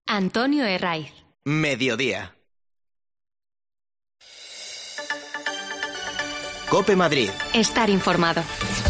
Antonio Herraiz. Mediodía. COPE Madrid. Estar informado.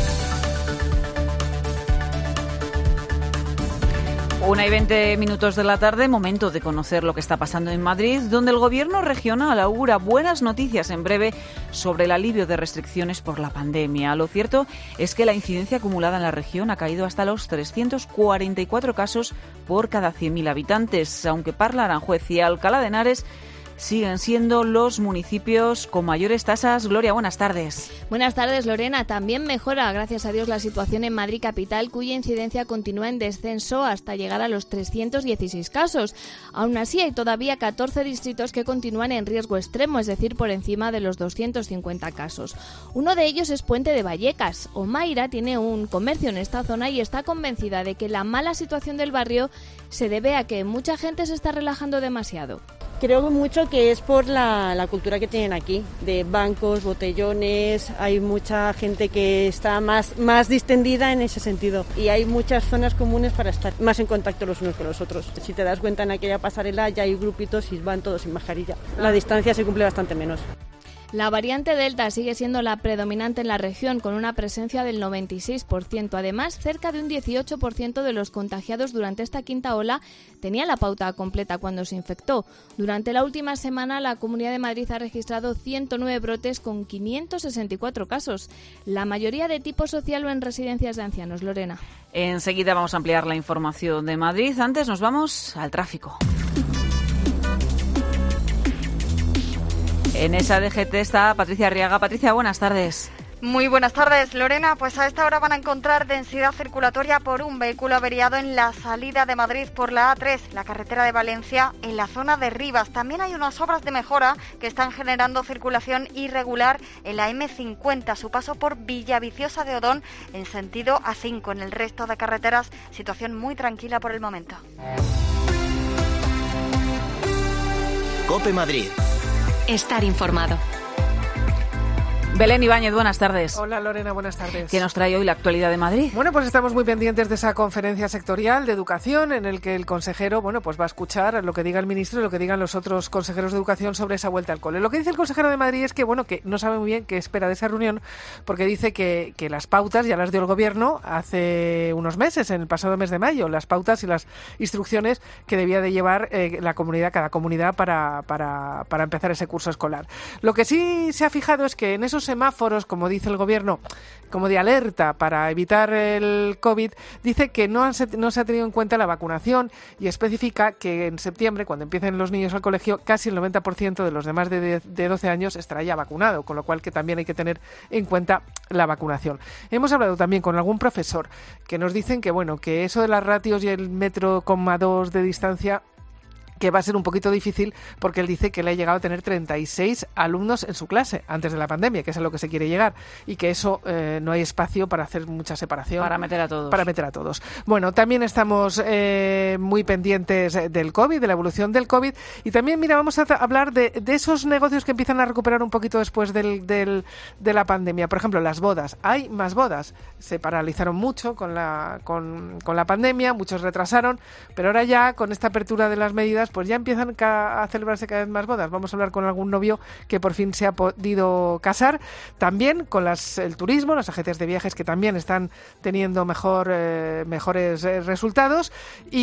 1:20 de la tarde, momento de conocer lo que está pasando en Madrid, donde el gobierno regional augura buenas noticias en breve sobre el alivio de restricciones por la pandemia. Lo cierto es que la incidencia acumulada en la región ha caído hasta los 344 casos por cada 100.000 habitantes, aunque Parla, Aranjuez y Alcalá de Henares siguen siendo los municipios con mayores tasas. Gloria, buenas tardes. Buenas tardes, Lorena. También mejora, gracias a Dios, la situación en Madrid capital, cuya incidencia continúa en descenso hasta llegar a los 316 casos. Aún así, hay todavía 14 distritos que continúan en riesgo extremo, es decir, por encima de los 250 casos. Uno de ellos es Puente de Vallecas. Omaira tiene un comercio en esta zona y está convencida de que la mala situación del barrio se debe a que mucha gente se está relajando demasiado. Creo mucho que es por la cultura que tienen aquí, de bancos, botellones, hay mucha gente que está más distendida en ese sentido y hay muchas zonas comunes para estar más en contacto los unos con los otros. Si te das cuenta, en aquella pasarela ya hay grupitos y van todos sin mascarilla. La distancia se cumple bastante menos. La variante Delta sigue siendo la predominante en la región, con una presencia del 96%. Además, cerca de un 18% de los contagiados durante esta quinta ola tenía la pauta completa cuando se infectó. Durante la última semana, la Comunidad de Madrid ha registrado 109 brotes con 564 casos. La mayoría de tipo social o en residencias de ancianos. Lorena. Enseguida vamos a ampliar la información de Madrid. Antes nos vamos al tráfico. En esa DGT está Patricia Arriaga. Patricia, buenas tardes. Muy buenas tardes, Lorena. Pues a esta hora van a encontrar densidad circulatoria por un vehículo averiado en la salida de Madrid por la A3, la carretera de Valencia, en la zona de Rivas. También hay unas obras de mejora que están generando circulación irregular en la M50, su paso por Villaviciosa de Odón en sentido A5. En el resto de carreteras, situación muy tranquila por el momento. COPE Madrid. Estar informado. Belén Ibáñez, buenas tardes. Hola Lorena, buenas tardes. ¿Qué nos trae hoy la actualidad de Madrid? Bueno, pues estamos muy pendientes de esa conferencia sectorial de educación en el que el consejero, pues va a escuchar lo que diga el ministro y lo que digan los otros consejeros de educación sobre esa vuelta al cole. Lo que dice el consejero de Madrid es que, que no sabe muy bien qué espera de esa reunión, porque dice que las pautas ya las dio el gobierno hace unos meses, en el pasado mes de mayo, las pautas y las instrucciones que debía de llevar cada comunidad para empezar ese curso escolar. Lo que sí se ha fijado es que en esos semáforos, como dice el gobierno, como de alerta para evitar el COVID, dice que no se ha tenido en cuenta la vacunación y especifica que en septiembre, cuando empiecen los niños al colegio, casi el 90% de los de más de 12 años estará ya vacunado, con lo cual que también hay que tener en cuenta la vacunación. Hemos hablado también con algún profesor que nos dicen que eso de las ratios y el 1,2 metros de distancia, que va a ser un poquito difícil porque él dice que le ha llegado a tener 36 alumnos en su clase antes de la pandemia, que es a lo que se quiere llegar, y que eso no hay espacio para hacer mucha separación. Para meter a todos. Bueno, también estamos muy pendientes del COVID, de la evolución del COVID, y también, vamos a hablar de esos negocios que empiezan a recuperar un poquito después de la pandemia. Por ejemplo, las bodas. Hay más bodas. Se paralizaron mucho con la pandemia, muchos retrasaron, pero ahora ya, con esta apertura de las medidas, pues ya empiezan a celebrarse cada vez más bodas. Vamos a hablar con algún novio que por fin se ha podido casar. También con el turismo, las agencias de viajes que también están teniendo mejores resultados.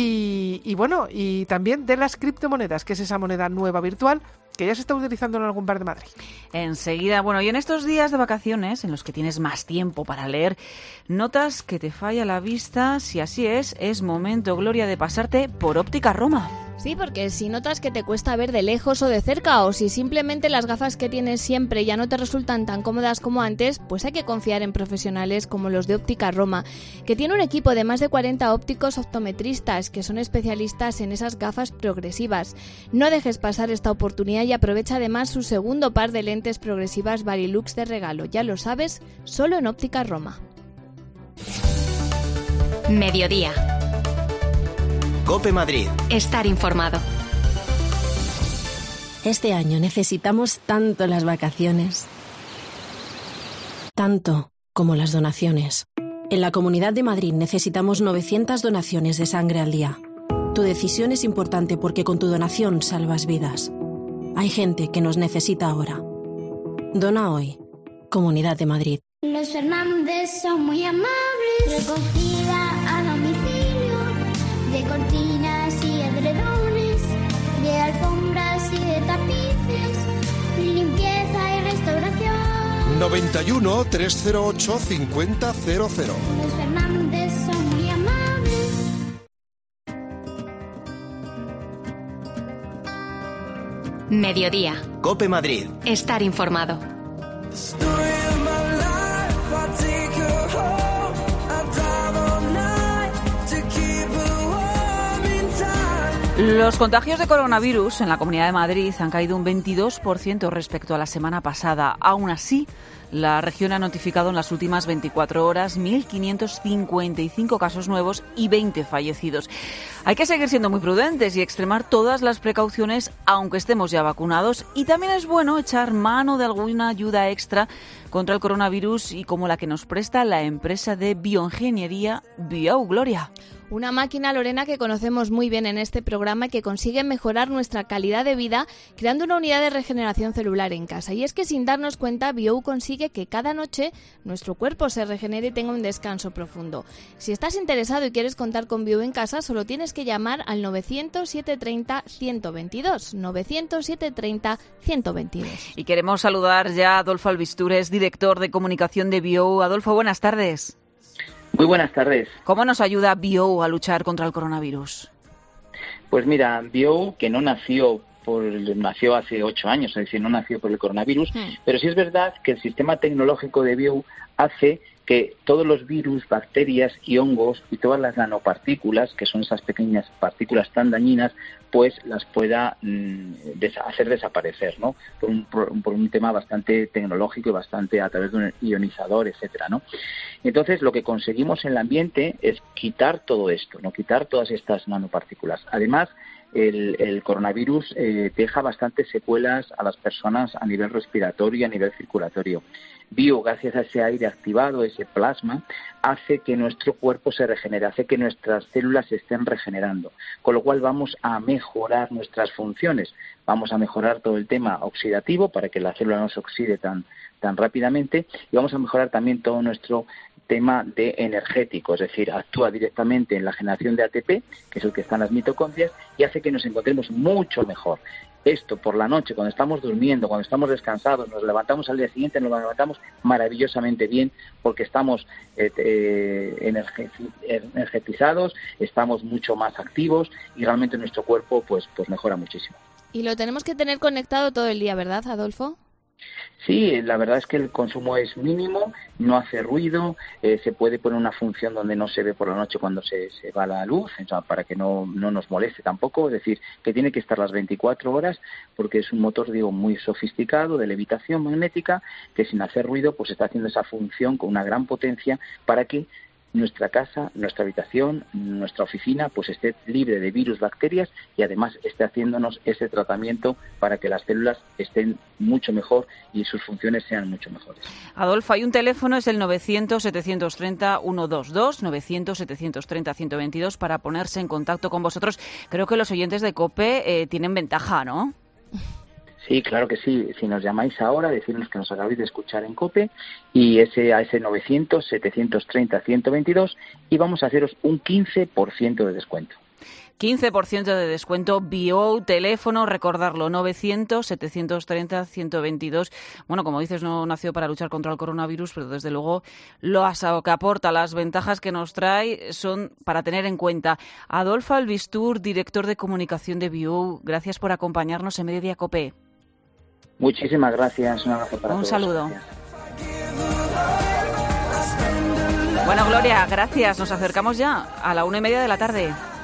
Y también de las criptomonedas, que es esa moneda nueva virtual que ya se está utilizando en algún bar de Madrid. Enseguida, y en estos días de vacaciones, en los que tienes más tiempo para leer, notas que te falla la vista. Si así es momento, Gloria, de pasarte por Óptica Roma. Sí, porque si notas que te cuesta ver de lejos o de cerca, o si simplemente las gafas que tienes siempre ya no te resultan tan cómodas como antes, pues hay que confiar en profesionales como los de Óptica Roma, que tiene un equipo de más de 40 ópticos optometristas que son especialistas en esas gafas progresivas. No dejes pasar esta oportunidad y aprovecha además su segundo par de lentes progresivas Varilux de regalo. Ya lo sabes, solo en Óptica Roma. Mediodía. COPE Madrid. Estar informado. Este año necesitamos tanto las vacaciones, tanto como las donaciones. En la Comunidad de Madrid necesitamos 900 donaciones de sangre al día. Tu decisión es importante porque con tu donación salvas vidas. Hay gente que nos necesita ahora. Dona hoy. Comunidad de Madrid. Los Fernández son muy amables. Recogida a domicilio de cortinas y edredones, de alfombras y de tapices, limpieza y restauración. 91 308 5000. Los Fernández son muy amables. Mediodía. COPE Madrid. Estar informado. Los contagios de coronavirus en la Comunidad de Madrid han caído un 22% respecto a la semana pasada. Aún así, la región ha notificado en las últimas 24 horas 1.555 casos nuevos y 20 fallecidos. Hay que seguir siendo muy prudentes y extremar todas las precauciones, aunque estemos ya vacunados. Y también es bueno echar mano de alguna ayuda extra contra el coronavirus y como la que nos presta la empresa de bioingeniería Biou. Gloria. Una máquina, Lorena, que conocemos muy bien en este programa y que consigue mejorar nuestra calidad de vida creando una unidad de regeneración celular en casa. Y es que sin darnos cuenta, Biou consigue que cada noche nuestro cuerpo se regenere y tenga un descanso profundo. Si estás interesado y quieres contar con Biou en casa, solo tienes que llamar al 900-730-122. 900-730-122. Y queremos saludar ya a Adolfo Albistures, director de comunicación de Biou. Adolfo, buenas tardes. Muy buenas tardes. ¿Cómo nos ayuda Biou a luchar contra el coronavirus? Pues mira, Biou, que nació hace 8 años, es decir, no nació por el coronavirus, pero sí es verdad que el sistema tecnológico de Biou hace que todos los virus, bacterias y hongos y todas las nanopartículas, que son esas pequeñas partículas tan dañinas, pues las pueda hacer desaparecer, ¿no? Por un tema bastante tecnológico y bastante a través de un ionizador, etcétera, ¿no? Entonces, lo que conseguimos en el ambiente es quitar todo esto, no quitar todas estas nanopartículas. Además, el coronavirus deja bastantes secuelas a las personas a nivel respiratorio y a nivel circulatorio. Biou, gracias a ese aire activado, ese plasma, hace que nuestro cuerpo se regenere, hace que nuestras células se estén regenerando, con lo cual vamos a mejorar nuestras funciones, vamos a mejorar todo el tema oxidativo para que la célula no se oxide tan rápidamente y vamos a mejorar también todo nuestro tema de energético, es decir, actúa directamente en la generación de ATP, que es el que está en las mitocondrias, y hace que nos encontremos mucho mejor. Esto por la noche, cuando estamos durmiendo, cuando estamos descansados, nos levantamos al día siguiente, nos levantamos maravillosamente bien porque estamos energetizados, estamos mucho más activos y realmente nuestro cuerpo pues mejora muchísimo. Y lo tenemos que tener conectado todo el día, ¿verdad, Adolfo? Sí, la verdad es que el consumo es mínimo, no hace ruido, se puede poner una función donde no se ve por la noche cuando se va la luz, o sea, para que no nos moleste tampoco, es decir, que tiene que estar las 24 horas porque es un motor, muy sofisticado de levitación magnética que sin hacer ruido pues está haciendo esa función con una gran potencia para que nuestra casa, nuestra habitación, nuestra oficina, pues esté libre de virus, bacterias y además esté haciéndonos ese tratamiento para que las células estén mucho mejor y sus funciones sean mucho mejores. Adolfo, hay un teléfono, es el 900-730-122, 900-730-122 para ponerse en contacto con vosotros. Creo que los oyentes de COPE tienen ventaja, ¿no? Sí, claro que sí. Si nos llamáis ahora, decirnos que nos acabáis de escuchar en COPE y a ese 900-730-122 y vamos a haceros un 15% de descuento. 15% de descuento, Biou, teléfono, recordarlo, 900-730-122. Bueno, como dices, no nació para luchar contra el coronavirus, pero desde luego lo que aporta, las ventajas que nos trae son para tener en cuenta. Adolfo Albistur, director de comunicación de Biou, gracias por acompañarnos en Mediodía COPE. Muchísimas gracias, un abrazo para todos. Un saludo. Gracias. Bueno, Gloria, gracias. Nos acercamos ya a la 1:30 de la tarde.